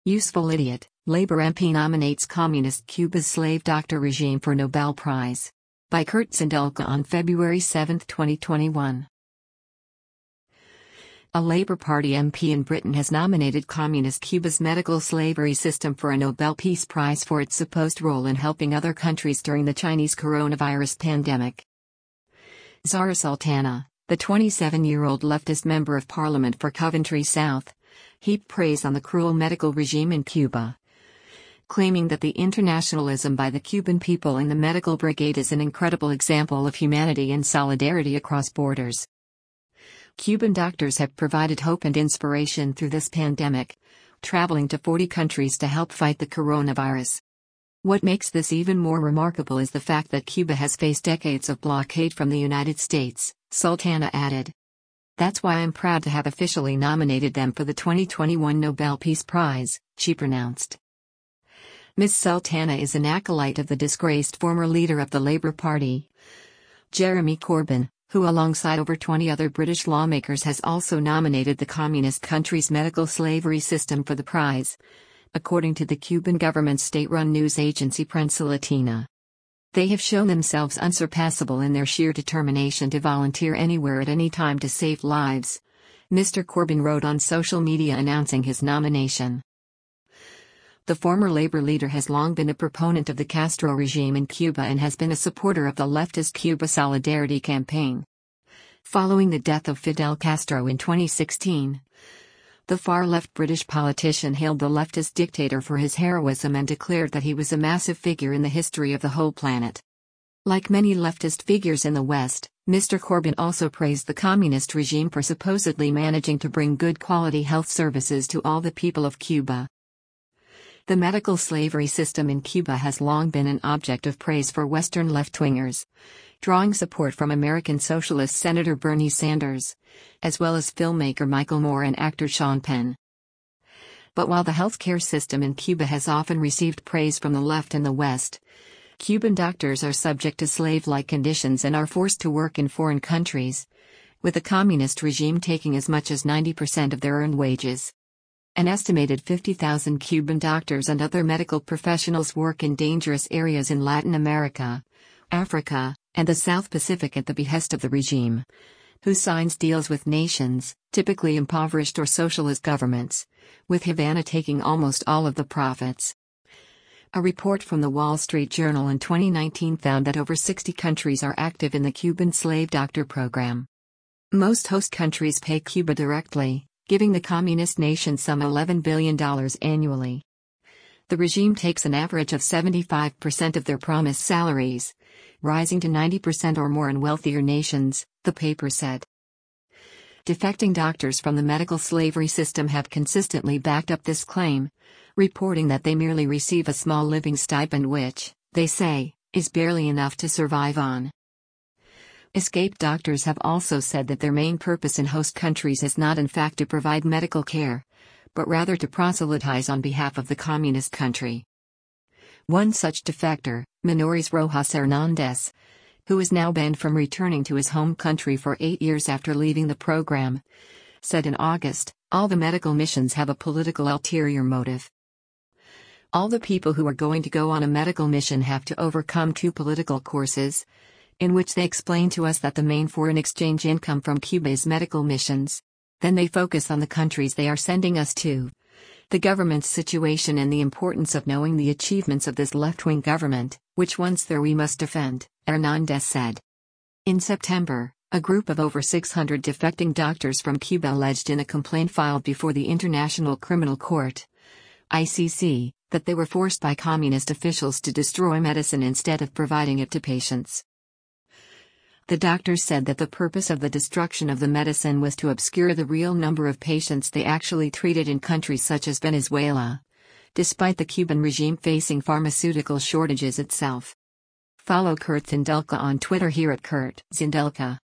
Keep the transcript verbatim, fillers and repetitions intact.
Useful idiot, Labour M P nominates Communist Cuba's slave doctor regime for Nobel Prize. By Kurt Zindulka on February seventh, twenty twenty-one. A Labour Party M P in Britain has nominated Communist Cuba's medical slavery system for a Nobel Peace Prize for its supposed role in helping other countries during the Chinese coronavirus pandemic. Zahra Sultana, the twenty-seven-year-old leftist member of parliament for Coventry South, heaped praise on the cruel medical regime in Cuba, claiming that the internationalism by the Cuban people in the medical brigade is an incredible example of humanity and solidarity across borders. Cuban doctors have provided hope and inspiration through this pandemic, traveling to forty countries to help fight the coronavirus. What makes this even more remarkable is the fact that Cuba has faced decades of blockade from the United States, Sultana added. That's why I'm proud to have officially nominated them for the twenty twenty-one Nobel Peace Prize, she pronounced. Miz Sultana is an acolyte of the disgraced former leader of the Labour Party, Jeremy Corbyn, who alongside over twenty other British lawmakers has also nominated the communist country's medical slavery system for the prize, according to the Cuban government's state-run news agency Prensa Latina. They have shown themselves unsurpassable in their sheer determination to volunteer anywhere at any time to save lives, Mister Corbyn wrote on social media announcing his nomination. The former Labour leader has long been a proponent of the Castro regime in Cuba and has been a supporter of the leftist Cuba Solidarity campaign. Following the death of Fidel Castro in twenty sixteen, the far-left British politician hailed the leftist dictator for his heroism and declared that he was a massive figure in the history of the whole planet. Like many leftist figures in the West, Mister Corbyn also praised the communist regime for supposedly managing to bring good quality health services to all the people of Cuba. The medical slavery system in Cuba has long been an object of praise for Western left-wingers, drawing support from American Socialist Senator Bernie Sanders, as well as filmmaker Michael Moore and actor Sean Penn. But while the healthcare system in Cuba has often received praise from the left and the West, Cuban doctors are subject to slave-like conditions and are forced to work in foreign countries, with the communist regime taking as much as ninety percent of their earned wages. An estimated fifty thousand Cuban doctors and other medical professionals work in dangerous areas in Latin America, Africa, and the South Pacific at the behest of the regime, who signs deals with nations, typically impoverished or socialist governments, with Havana taking almost all of the profits. A report from the Wall Street Journal in twenty nineteen found that over sixty countries are active in the Cuban slave doctor program. Most host countries pay Cuba directly, giving the communist nation some eleven billion dollars annually. The regime takes an average of seventy-five percent of their promised salaries, rising to ninety percent or more in wealthier nations, the paper said. Defecting doctors from the medical slavery system have consistently backed up this claim, reporting that they merely receive a small living stipend which, they say, is barely enough to survive on. Escaped doctors have also said that their main purpose in host countries is not in fact to provide medical care, but rather to proselytize on behalf of the communist country. One such defector, Menores Rojas Hernandez, who is now banned from returning to his home country for eight years after leaving the program, said in August, all the medical missions have a political ulterior motive. All the people who are going to go on a medical mission have to overcome two political courses, in which they explain to us that the main foreign exchange income from Cuba is medical missions. Then they focus on the countries they are sending us to, the government's situation and the importance of knowing the achievements of this left-wing government, which once there we must defend, Hernandez said. In September, a group of over six hundred defecting doctors from Cuba alleged in a complaint filed before the International Criminal Court, I C C, that they were forced by communist officials to destroy medicine instead of providing it to patients. The doctors said that the purpose of the destruction of the medicine was to obscure the real number of patients they actually treated in countries such as Venezuela, despite the Cuban regime facing pharmaceutical shortages itself. Follow Kurt Zindulka on Twitter here at Kurt Zindulka.